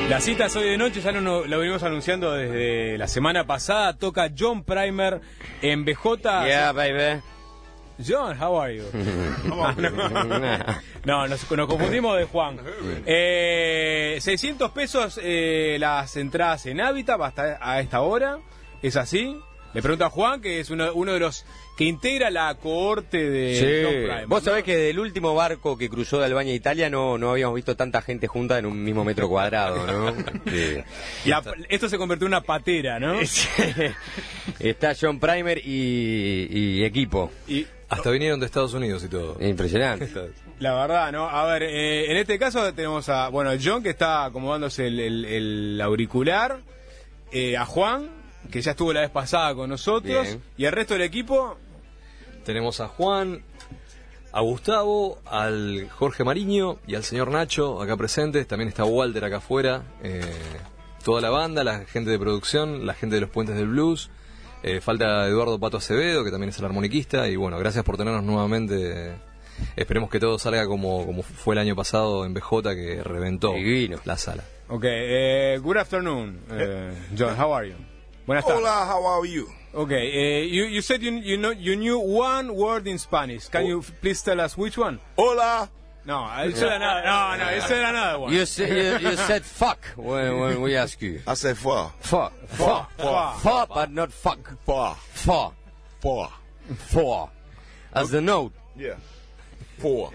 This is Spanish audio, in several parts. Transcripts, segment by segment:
Las citas hoy de noche ya lo venimos anunciando desde la semana pasada. Toca John Primer en BJ. Yeah, baby. John, how are you? No, nos confundimos de Juan. 600 pesos las entradas en Hábitat hasta a esta hora. ¿Es así? Le pregunto a Juan, que es uno de los que integra la cohorte de John Primer. Vos sabés que del último barco que cruzó de Albania a Italia no habíamos visto tanta gente junta en un mismo metro cuadrado, ¿no? Y esto se convirtió en una patera, ¿no? Está John Primer y equipo. Y hasta vinieron de Estados Unidos y todo. Impresionante. La verdad, ¿no? A ver, en este caso tenemos a John, que está acomodándose el auricular, a Juan, que ya estuvo la vez pasada con nosotros. Bien. Y el resto del equipo. Tenemos a Juan, a Gustavo, al Jorge Mariño y al señor Nacho acá presentes. También está Walter acá afuera. Toda la banda, la gente de producción, la gente de los Puentes del Blues. Falta Eduardo Pato Acevedo, que también es el armoniquista. Y bueno, gracias por tenernos nuevamente. Esperemos que todo salga como fue el año pasado en BJ, que reventó la sala. Okay, good afternoon, John, how are you? Buenas tardes. Hola, how are you? Okay, you said you knew one word in Spanish. Can you please tell us which one? Hola. No, eso era nada. No, eso era nada. One. You said fuck when we asked you. I said fuck. Fuck, but not fuck. Four. As the note. Yeah. Four.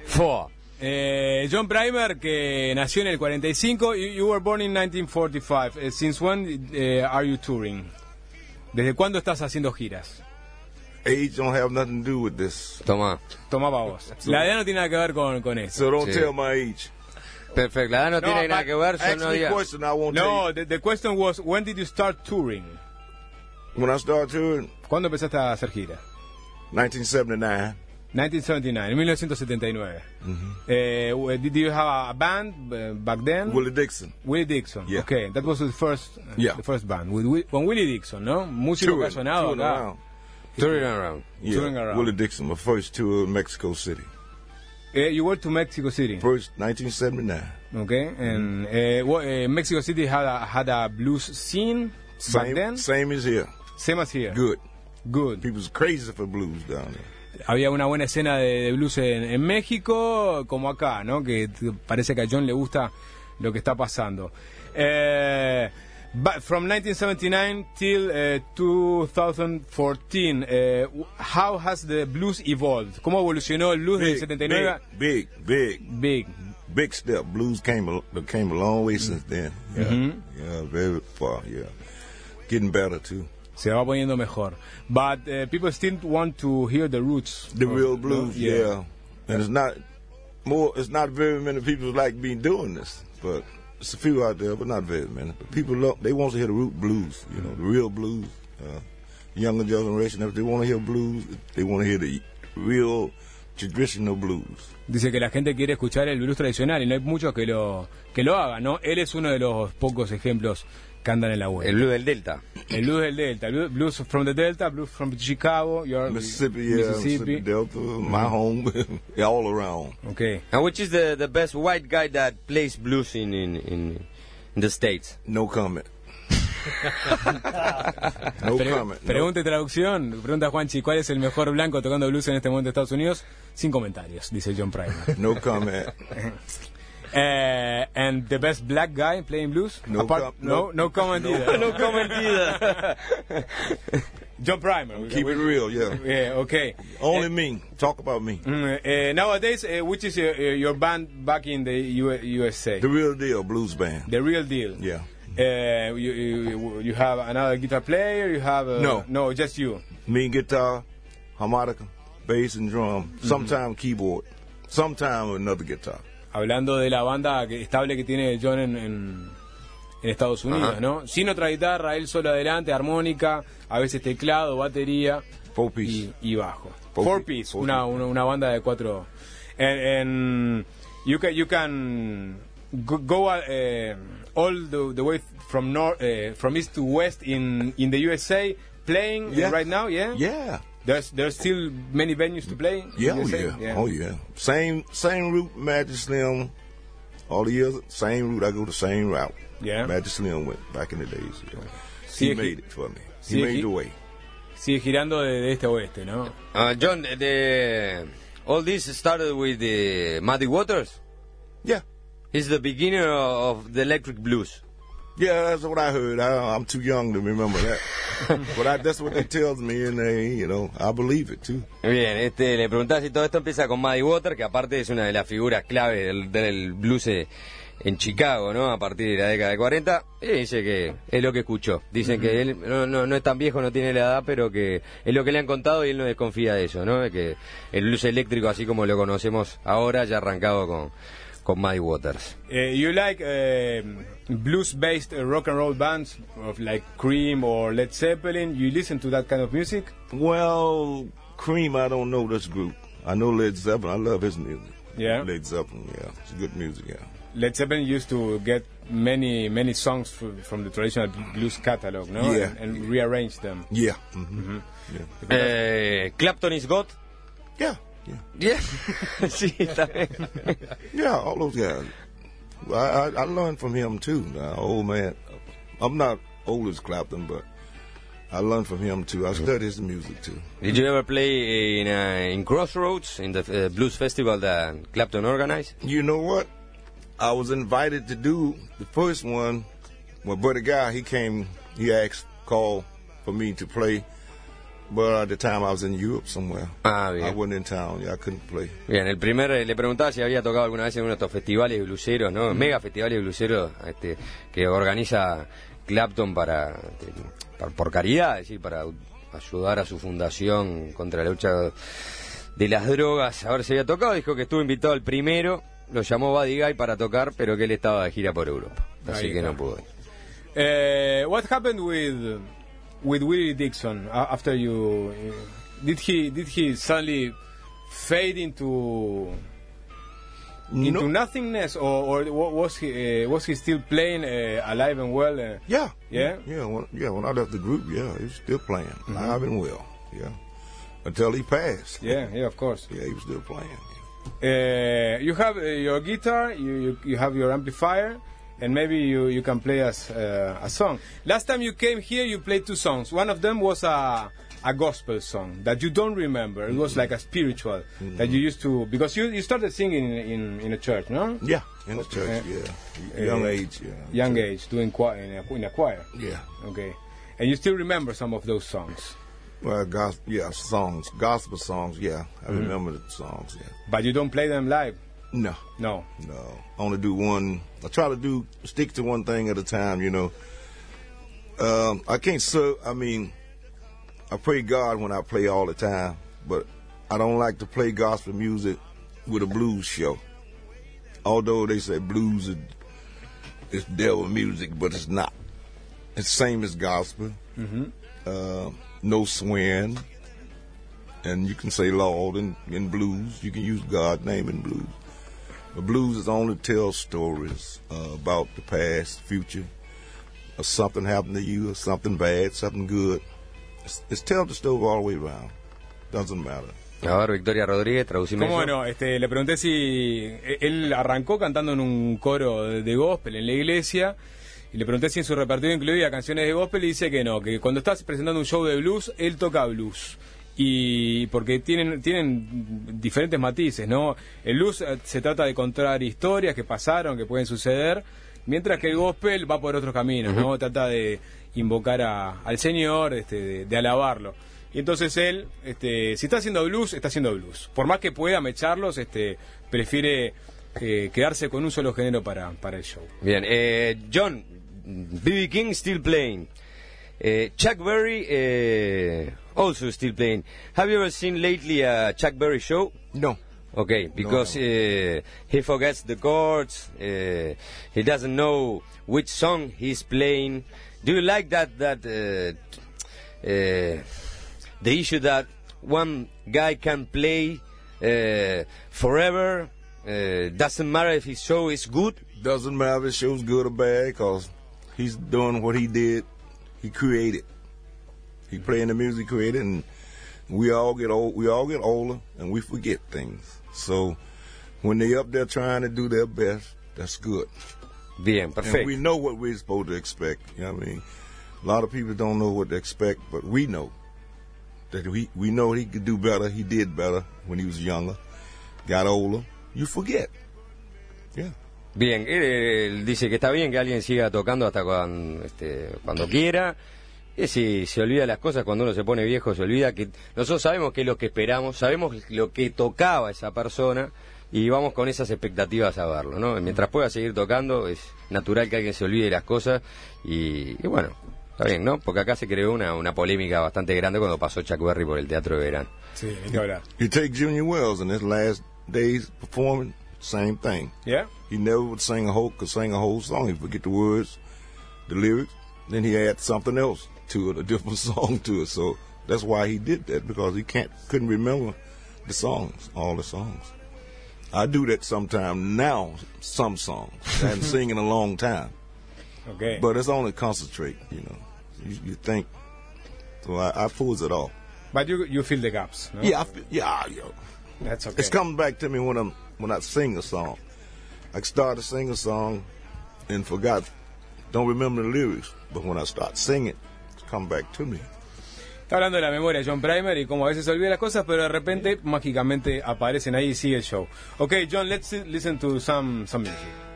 John Primer, que nació en el 45. You were born in 1945. Since when are you touring? ¿Desde cuándo estás haciendo giras? Age don't have nothing to do with this. Toma para vos. La edad no tiene nada que ver con eso. So don't tell my age. Perfecto, la edad no tiene nada que ver. The question was, when did you start touring? When I started touring? ¿Cuándo empezaste a hacer giras? 1979. 1979, en 1979. Mm-hmm. Did you have a band back then? Willie Dixon. Yeah. Okay, that was the first band. Con Willie Dixon, ¿no? Músico que ha sonado acá. Touring around. Willie Dixon, my first tour in Mexico City. You went to Mexico City? First, 1979. Okay, and Mexico City had a blues scene back then? Same as here. Same as here? Good. People's crazy for blues down there. Había una buena escena de blues en México, como acá, ¿no? Que parece que a John le gusta lo que está pasando. But from 1979 till 2014, how has the blues evolved? ¿Cómo evolucionó el blues del 79? Big step. Blues came a long way since then. Yeah, very far. Yeah, getting better too. Se va poniendo mejor. But people still want to hear the roots. The real blues, yeah. And it's not very many people like me doing this, but there's a few out there, but not very many. But people they want to hear the root blues, the real blues. Younger generation, if they want to hear blues, they want to hear the real traditional blues. Dice que la gente quiere escuchar el blues tradicional y no hay muchos que lo hagan, ¿no? Él es uno de los pocos ejemplos que andan en la web. El blues del Delta. El blues del Delta. Blues from the Delta, blues from Chicago, Mississippi Delta, my home, all around. Okay. And which is the best white guy that plays blues in the States? No comment. Pregunta y traducción. Pregunta Juanchi, ¿cuál es el mejor blanco tocando blues en este momento de Estados Unidos? Sin comentarios, dice John Primer. No comment. And the best black guy playing blues? No comment either. No comment either. John Primer. Keep it real, yeah. Yeah, okay. Only me. Talk about me. Nowadays, which is your band back in the USA? The Real Deal Blues Band. The Real Deal. Yeah. You have another guitar player? You have no, just you. Me, guitar, harmonica, bass and drum. Sometimes keyboard. Sometimes another guitar. Hablando de la banda estable que tiene John en Estados Unidos, ¿no? Sin otra guitarra, él solo adelante, armónica, a veces teclado, batería y bajo. Four piece. Una banda de 4. And you can go all the way from east to west in the USA playing right now, yeah? Yeah. There's still many venues to play? Yeah, Oh yeah. Same route, Magic Slim, all the years, same route. I go the same route. Yeah. Magic Slim went back in the days. Yeah. Sí, he made it for me. He made the way. Sigue girando de este a oeste, ¿no? John, all this started with Muddy Waters? Yeah. He's the beginner of the electric blues. Yeah, that's what I heard. I'm too young to remember that. But that's what they tells me, and I believe it too. Bien, le preguntaba si todo esto empieza con Muddy Waters, que aparte es una de las figuras clave del blues en Chicago, ¿no? A partir de la década de 40. Y dice que es lo que escuchó. Dicen que él no es tan viejo, no tiene la edad, pero que es lo que le han contado y él no desconfía de eso, ¿no? De que el blues eléctrico, así como lo conocemos ahora, ya arrancado con Muddy Waters. You like blues-based rock and roll bands of like Cream or Led Zeppelin? You listen to that kind of music? Well, Cream, I don't know this group. I know Led Zeppelin. I love his music. Yeah. Led Zeppelin, yeah. It's good music, yeah. Led Zeppelin used to get many songs from the traditional blues catalog, no? Yeah. And rearrange them. Yeah. Yeah. Clapton is God? Yeah. Yeah. Sí, está bien. Yeah, all those guys. I learned from him too. Old man. I'm not old as Clapton, but I learned from him too. I studied his music too. Did you ever play in Crossroads, in the blues festival that Clapton organized? You know what? I was invited to do the first one. My buddy Guy, he came, called for me to play. But at the time I was in Europe somewhere. Ah, bien. I wasn't in town. Yeah, I couldn't play. Bien, le preguntaba si había tocado alguna vez en uno de estos festivales bluseros, ¿no? Mega festivales bluseros que organiza Clapton por caridad, es decir, para ayudar a su fundación contra la lucha de las drogas. A ver si había tocado, dijo que estuvo invitado al primero, lo llamó Buddy Guy para tocar, pero que él estaba de gira por Europa, así que no pudo ir. What happened with Willie Dixon after you? Did he suddenly fade into nothingness, or was he still playing alive and well? Yeah. When I left the group, he was still playing alive and well. Yeah, until he passed. Yeah, of course. Yeah, he was still playing. You have your guitar, you have your amplifier, and maybe you can play us a song. Last time you came here, you played two songs. One of them was a gospel song that you don't remember. It was like a spiritual that you used to, because you started singing in a church, no? Yeah, in a church. Young age. Yeah. Young age, doing in a choir. Yeah. Okay, and you still remember some of those songs? Well, songs, gospel songs. Yeah, I remember the songs. Yeah. But you don't play them live. No. Only do one. I try to stick to one thing at a time. I can't serve. I mean, I pray God when I play all the time, but I don't like to play gospel music with a blues show. Although they say blues is devil music, but it's not. It's the same as gospel. No swearing, and you can say Lord in blues. You can use God's name in blues. But blues is only tell stories about the past, future, or something happened to you, or something bad, something good. It's tell the story all the way around. Doesn't matter. A ver, Victoria Rodríguez, traducime. ¿Cómo no? Le pregunté si él arrancó cantando en un coro de gospel en la iglesia. Y le pregunté si en su repertorio incluía canciones de gospel y dice que no, que cuando estás presentando un show de blues, él toca blues. Y porque tienen diferentes matices, ¿no? El blues se trata de contar historias que pasaron, que pueden suceder, mientras que el gospel va por otros caminos, ¿no? Trata de invocar al Señor, de alabarlo. Y entonces él, si está haciendo blues, está haciendo blues. Por más que pueda mecharlos, prefiere quedarse con un solo género para el show. Bien, John, B.B. King still playing. Chuck Berry also still playing. Have you ever seen lately a Chuck Berry show? No. Okay, because he forgets the chords. He doesn't know which song he's playing. Do you like that the issue that one guy can play forever? Doesn't matter if his show is good? Doesn't matter if his show's good or bad, because he's doing what he did. He created. He playing the music he created, and we all get old. We all get older, and we forget things. So when they up there trying to do their best, that's good. Bien, perfecto. And we know what we're supposed to expect. You know what I mean? A lot of people don't know what to expect, but we know that we know he could do better. He did better when he was younger. Got older. You forget. Yeah. Bien, él dice que está bien que alguien siga tocando hasta cuando quiera. Si se olvida las cosas, cuando uno se pone viejo se olvida que nosotros sabemos qué es lo que esperamos, sabemos lo que tocaba esa persona y vamos con esas expectativas a verlo, ¿no? Mientras pueda seguir tocando es natural que alguien se olvide de las cosas y bueno, está bien, ¿no? Porque acá se creó una polémica bastante grande cuando pasó Chuck Berry por el Teatro de Verano. Sí, hay que hablar. You take Junior Wells in his last days performing, same thing. Yeah? He never would sing a whole song. He'd forget the words, the lyrics, then he add something else to it, a different song to it. So that's why he did that, because he couldn't remember the songs, all the songs. I do that sometime now, some songs. I haven't sing in a long time. Okay. But it's only concentrate, you know. You think. So I pulls it off. But you fill the gaps, no? Yeah, That's okay. It's coming back to me when I sing a song. I start to sing a song and don't remember the lyrics. But when I start singing, it's come back to me. Está hablando de la memoria de John Primer y como a veces se olvida las cosas, pero de repente mágicamente aparecen ahí y sigue el show. Okay, John, let's listen to some music.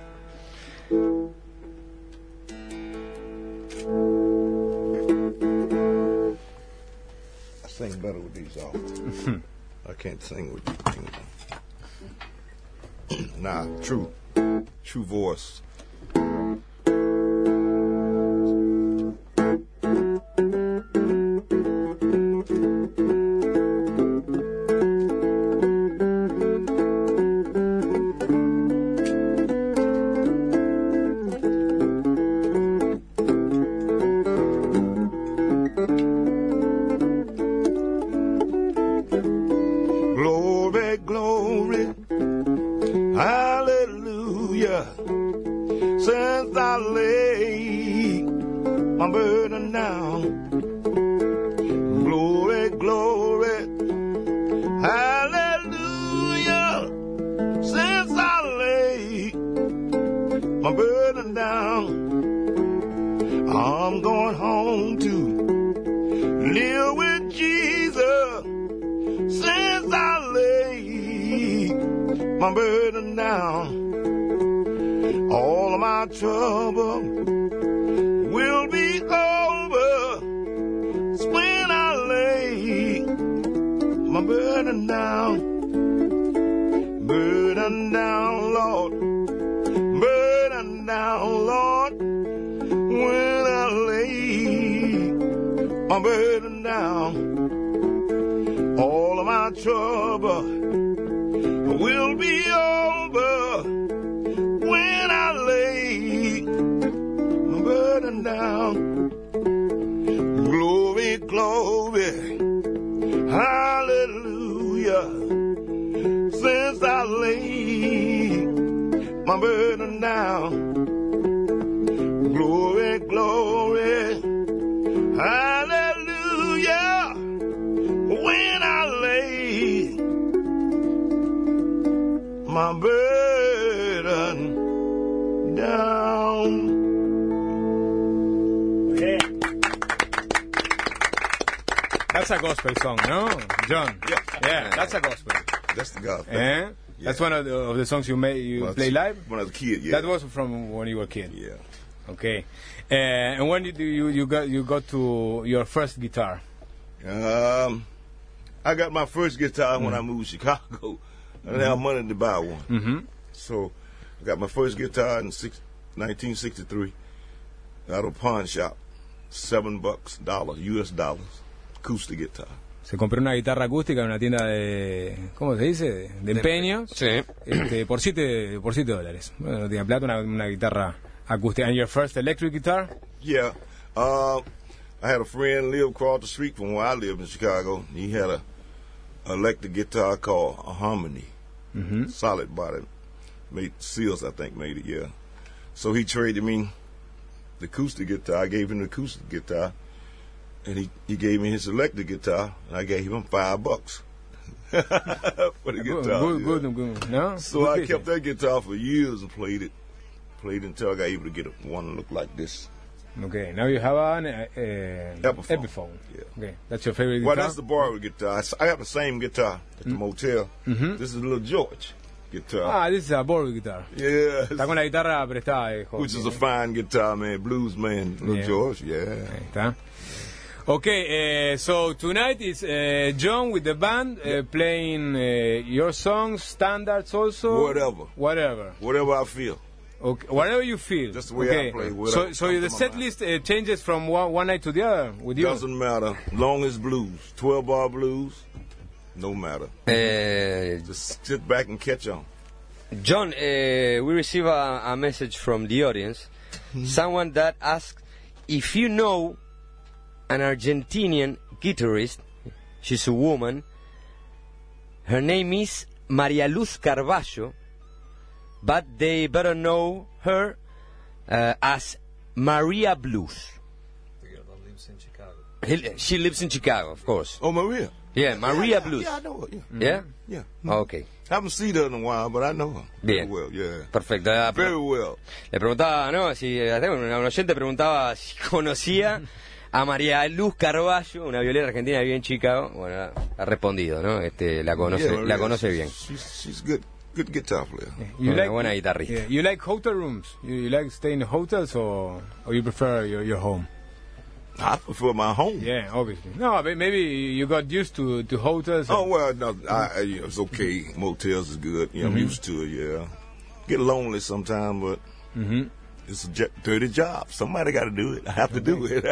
I sing better with these off. I can't sing with these. Nah, true voice. That's a gospel song, no, John? Yeah, that's a gospel. That's the gospel. Yeah? That's one of the songs you play live? When I was a kid, yeah. That was from when you were a kid? Yeah. Okay. And when did you got to your first guitar? I got my first guitar when I moved to Chicago. I didn't have money to buy one. Mm-hmm. So I got my first guitar in 1963 out of a pawn shop. $7 US dollars. Acoustic guitar. Se compró una guitarra acústica en una tienda de, ¿cómo se dice? De empeño. Sí. Por $7. Bueno, no tiene plata, una guitarra acústica. And your first electric guitar? Yeah. I had a friend live across the street from where I live in Chicago. He had a electric guitar called a Harmony. Mm-hmm. Solid body. Seals, I think, made it, yeah. So he traded me the acoustic guitar. I gave him the acoustic guitar. And he gave me his electric guitar, and I gave him $5 for the guitar. Good, no? So I kept that guitar for years and played it. played until I got able to get one that looked like this. Okay, now you have an Epiphone. Yeah. Okay, that's your favorite Well, guitar? that's the borrowed guitar. I have the same guitar at the motel. This is a little George guitar. Ah, this is a borrowed guitar. Yeah. Está con la guitarra prestada de Jorge. Which is a fine guitar, man. Blues man, little Yeah. George. Yeah. Ahí está. Okay, so tonight is John with the band playing your songs, standards also? Whatever I feel. Okay, whatever you feel. That's the way okay. I play. So the set list changes from one night to the other with you? Doesn't matter. Long as blues. 12-bar blues, no matter. Just sit back and catch on. John, we receive a message from the audience. Someone that asked if you know an Argentinian guitarist. She's a woman. Her name is Maria Luz Carballo, but they better know her as Maria Blues. She lives in Chicago, of course. Oh, Maria. Yeah, Maria Blues. Yeah, I know her. Yeah? Yeah. Okay. Haven't seen her in a while, but I know her. Bien. Very well, yeah. Perfecto. Very well. Le preguntaba, ¿no? Si un oyente preguntaba si conocía a María Luz Carballo, una violera argentina que vive en Chicago. Bueno, ha respondido, ¿no? La conoce bien. She's good guitar player. Una buena guitarrista. Yeah. You like hotel rooms? You like staying in hotels or you prefer your home? I prefer my home. Yeah, obviously. No, but maybe you got used to hotels. Oh, well, no, it's okay. Motels is good. Yeah, I'm used to it, yeah. Get lonely sometimes, but it's a dirty job. Somebody got to do it. I have to do it.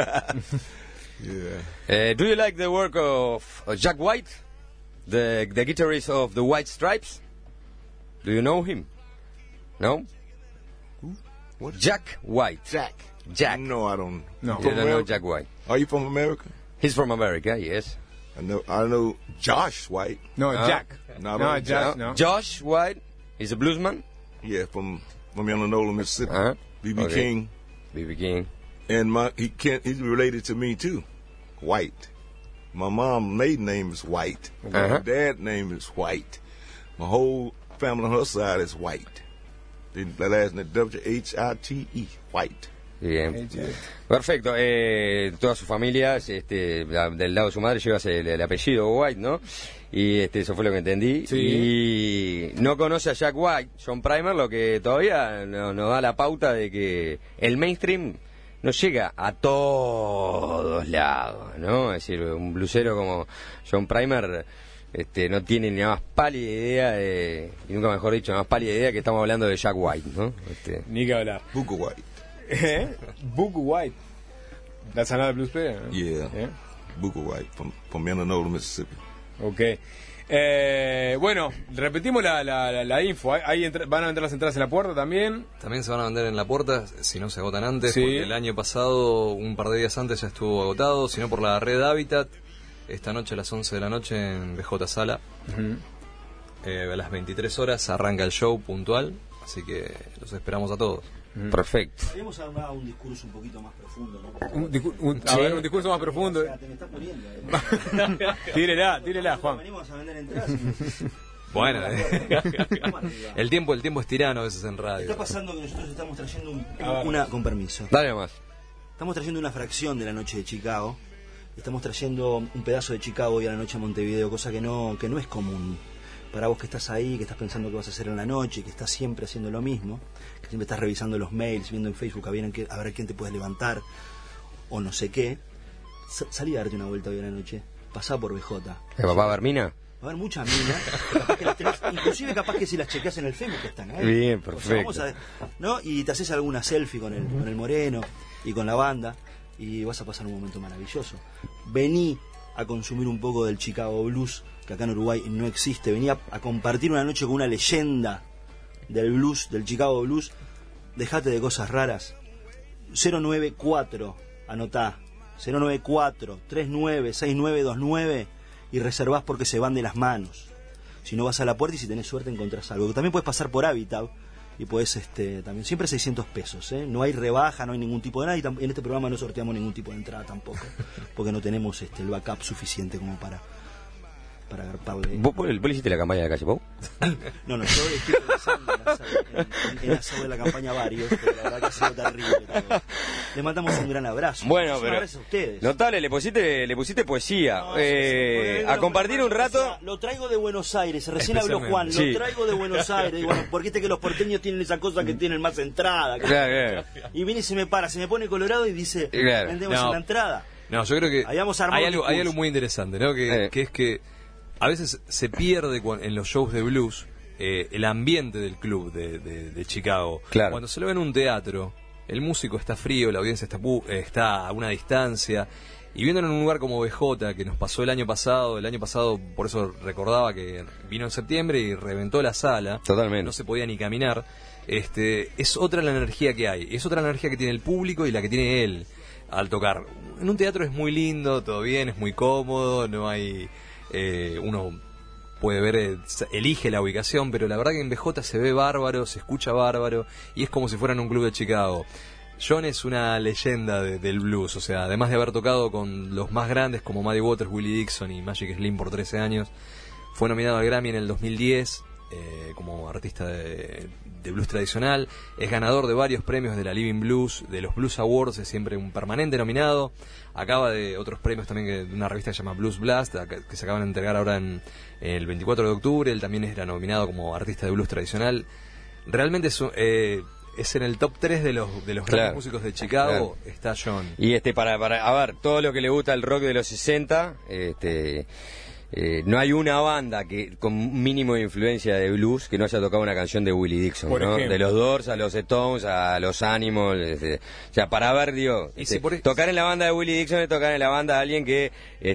Yeah. Do you like the work of Jack White, the guitarist of the White Stripes? Do you know him? No? Who? What? Jack White. Jack. No, I don't. No. You don't know Jack White. Are you from America? He's from America, yes. I know Josh White. No, Jack. No, Jack, no. Josh White is a bluesman. Yeah, from Illinois, Mississippi. B.B. Okay. King. B.B. King. And he's related to me too. White. My mom's maiden name is White. My dad's name is White. My whole family on her side is White. The last name W-H-I-T-E. White. Bien. Perfecto. Toda su familia, del lado de su madre, lleva el apellido White, ¿no? Y eso fue lo que entendí. Sí. Y no conoce a Jack White, John Primer, lo que todavía nos da la pauta de que el mainstream no llega a todos lados, ¿no? Es decir, un blusero como John Primer no tiene ni la más pálida idea y nunca mejor dicho, la más pálida idea que estamos hablando de Jack White, ¿no? Ni que hablar. Booker White. Booker White. That's another blues player. Huh? Yeah. Booker White from Illinois, Mississippi. Okay. Bueno, repetimos la info. Van a vender las entradas en la puerta también. También se van a vender en la puerta, si no se agotan antes, Sí. porque el año pasado, un par de días antes, ya estuvo agotado, sino por la red Habitat. Esta noche a las 11 de la noche en BJ Sala. A las 23 horas arranca el show puntual, así que los esperamos a todos. Perfecto. Queremos armar un discurso un poquito más profundo, ¿no? Un discurso más profundo. O sea, te me estás poniendo. Tírela, Juan. Venimos a vender entradas. Bueno, Vamos arriba. el tiempo es tirano a veces en radio. Está pasando que nosotros estamos trayendo con permiso. Dale nomás. Estamos trayendo una fracción de la noche de Chicago. Estamos trayendo un pedazo de Chicago hoy a la noche a Montevideo, cosa que no es común. Para vos que estás ahí, que estás pensando qué vas a hacer en la noche, que estás siempre haciendo lo mismo, que siempre estás revisando los mails, viendo en Facebook a ver quién te puedes levantar o no sé qué, salí a darte una vuelta hoy a la noche, pasá por BJ. ¿El papá Barmina? Va a haber muchas minas, capaz que las tenés, inclusive capaz que si las chequeas en el Facebook que están ahí. Bien, O sea, perfecto. ¿no? Y te haces alguna selfie con el Moreno y con la banda y vas a pasar un momento maravilloso. Vení a consumir un poco del Chicago Blues, que acá en Uruguay no existe. Venía a compartir una noche con una leyenda del blues, del Chicago Blues. Dejate de cosas raras. 094, anotá, 094-396929 y reservás porque se van de las manos. Si no, vas a la puerta y si tenés suerte encontrás algo. También puedes pasar por Habitat y puedes también, siempre 600 pesos, ¿eh? No hay rebaja, no hay ningún tipo de nada, y en este programa no sorteamos ningún tipo de entrada tampoco, porque no tenemos el backup suficiente como para para agarparle. ¿Vos le hiciste la campaña de Calle Pau? No, yo estoy pensando en hacer de la campaña varios, pero la verdad que ha sido terrible todo. Le mandamos un gran abrazo. Bueno, pero gracias a ustedes. notable, le pusiste poesía. No, a compartir un rato. Lo traigo de Buenos Aires, recién habló Juan, lo traigo de Buenos Aires. Y bueno, porque viste que los porteños tienen esa cosa que tienen más entrada. Claro. Y viene y se me pone colorado y dice, vendemos en la entrada. No, yo creo que hay algo muy interesante, ¿no? Que es que a veces se pierde en los shows de blues el ambiente del club de Chicago. Claro. Cuando se lo ve en un teatro, el músico está frío, la audiencia está a una distancia. Y viéndolo en un lugar como BJ, que nos pasó el año pasado, por eso recordaba que vino en septiembre y reventó la sala. Totalmente. No se podía ni caminar. Es otra la energía que hay, es otra la energía que tiene el público y la que tiene él al tocar. En un teatro es muy lindo, todo bien, es muy cómodo, no hay... uno puede ver, elige la ubicación, pero la verdad que en BJ se ve bárbaro, se escucha bárbaro, y es como si fuera en un club de Chicago. John es una leyenda del blues, o sea, además de haber tocado con los más grandes como Muddy Waters, Willie Dixon y Magic Slim por 13 años, fue nominado al Grammy en el 2010 como artista de blues tradicional, es ganador de varios premios de la Living Blues, de los Blues Awards, es siempre un permanente nominado, acaba de otros premios también de una revista que se llama Blues Blast, que se acaban de entregar ahora en el 24 de octubre, él también era nominado como artista de blues tradicional. Realmente es en el top 3 de los grandes músicos de Chicago, está John. Y para a ver, todo lo que le gusta el rock de los 60, no hay una banda que con mínimo de influencia de blues que no haya tocado una canción de Willie Dixon, ¿no? De los Doors a los Stones a los Animals, o sea, para ver, digo, tocar en la banda de Willie Dixon es tocar en la banda de alguien que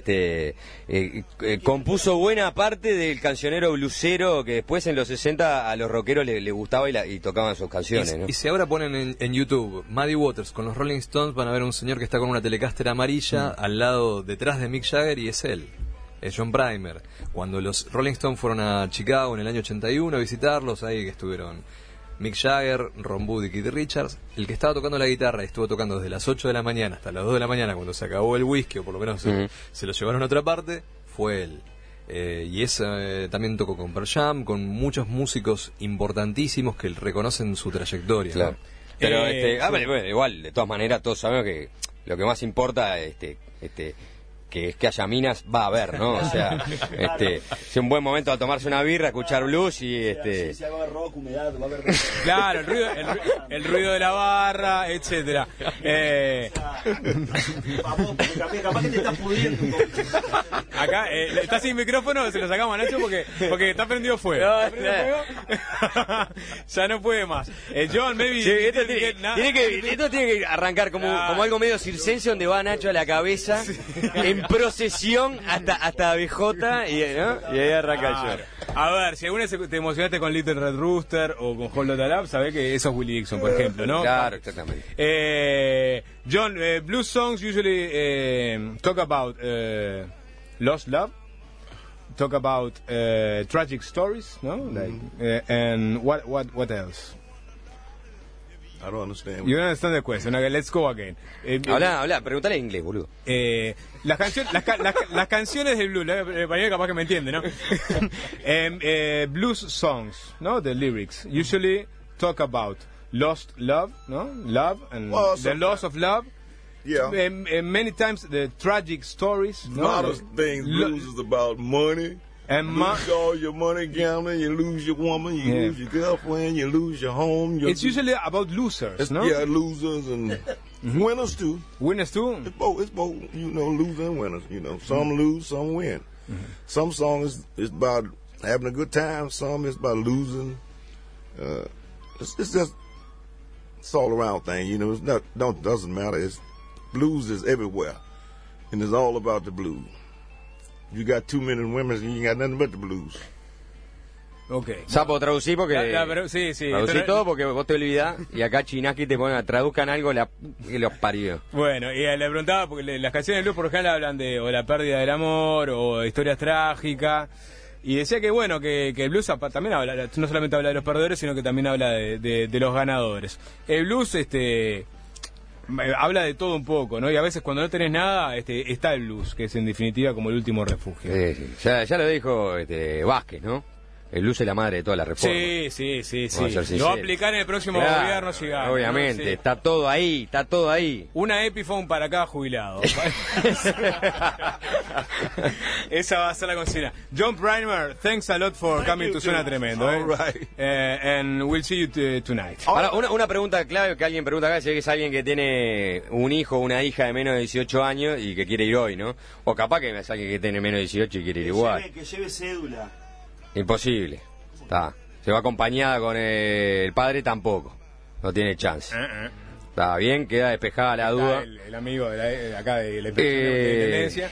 compuso buena parte del cancionero bluesero que después en los 60 a los rockeros les gustaba y tocaban sus canciones, ¿no? Y si ahora ponen en YouTube Muddy Waters con los Rolling Stones, van a ver un señor que está con una Telecaster amarilla al lado, detrás de Mick Jagger, y es él. Es John Primer. Cuando los Rolling Stones fueron a Chicago en el año 81 a visitarlos, ahí que estuvieron Mick Jagger, Ron Wood y Keith Richards, el que estaba tocando la guitarra y estuvo tocando desde las 8 de la mañana hasta las 2 de la mañana cuando se acabó el whisky, o por lo menos se lo llevaron a otra parte, fue él. Y también tocó con Pearl Jam, con muchos músicos importantísimos que reconocen su trayectoria. Claro. ¿No? Pero bueno, igual, de todas maneras, todos sabemos que lo que más importa que es que haya minas, va a haber, ¿no? O sea, es un buen momento a tomarse una birra, escuchar blues y Si va a haber rock, humedad, va a haber... Claro, el ruido de la barra, etcétera. Capaz que te estás pudriendo. Acá, está sin micrófono, se lo sacamos a Nacho porque está prendido fuego. Ya no puede más. John, maybe... Sí, esto tiene que arrancar como algo medio circense, donde va Nacho a la cabeza, en procesión hasta BJ, ¿no? Y ahí arranca John. A ver, si alguna vez te emocionaste con Little Red Rooster o con Hold Lotta Love, sabés que eso es Willie Dixon, por ejemplo, ¿no? Claro, exactamente. John, blues songs usually talk about lost love, talk about tragic stories, no? Like, and what else? I don't understand. You don't understand the question. Okay, let's go again. Habla, pregúntale en inglés, boludo. Las canciones del blues, para capaz que me entiende, ¿no? Blues songs, ¿no? The lyrics usually talk about lost love, ¿no? Love and the loss of love. Yeah. Many times the tragic stories. A lot of things. Blues is about money. And you lose all your money gambling, you lose your woman, you lose your girlfriend, you lose your home. It's usually about losers, no? Yeah, losers and winners too. Winners too? It's both, losers and winners. Some lose, some win. Some songs is about having a good time, some is about losing. It's all around thing, doesn't matter. Blues is everywhere. And it's all about the blues. You got too many women, you ain't got nothing but the blues. Okay. Sapo, traducí porque... sí. Traducí todo porque vos te olvidás y acá Chinaski te ponen, traduzcan algo y los parió. Bueno, y le preguntaba, porque las canciones de blues por ejemplo hablan de o la pérdida del amor o historias trágicas. Y decía que bueno, que el blues también habla, no solamente habla de los perdedores, sino que también habla de los ganadores. El blues, habla de todo un poco, ¿no? Y a veces cuando no tenés nada, está el blues, que es en definitiva como el último refugio. Sí. Ya lo dijo Vázquez, ¿no? El blues es la madre de toda la reforma. Sí. Lo va a aplicar en el próximo gobierno si gana. Obviamente, ¿no? Sí. está todo ahí. Una Epiphone para cada jubilado. Esa va a ser la consigna. John Primer, thanks a lot for coming to Suena Tremendo. All right. And we'll see you tonight. Ahora, una pregunta clave que alguien pregunta acá, si es alguien que tiene un hijo o una hija de menos de 18 años y que quiere ir hoy, ¿no? O capaz que es alguien que tiene menos de 18 y quiere ir igual. Que lleve cédula. Imposible. Se va acompañada con el padre, tampoco. No tiene chance. Está bien, queda despejada la duda. El amigo de acá de la intendencia.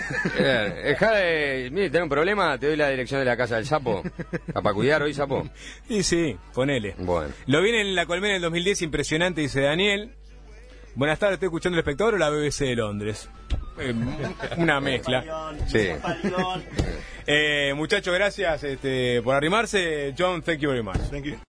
Mire, tenés un problema, te doy la dirección de la casa del sapo. ¿Para cuidar hoy, sapo? Y sí, ponele. Bueno. Lo vi en la Colmena del 2010, impresionante, dice Daniel. Buenas tardes, ¿estoy escuchando El Espectador o la BBC de Londres? Una mezcla. Sí. Muchachos, gracias por arrimarse. John, thank you very much. Thank you.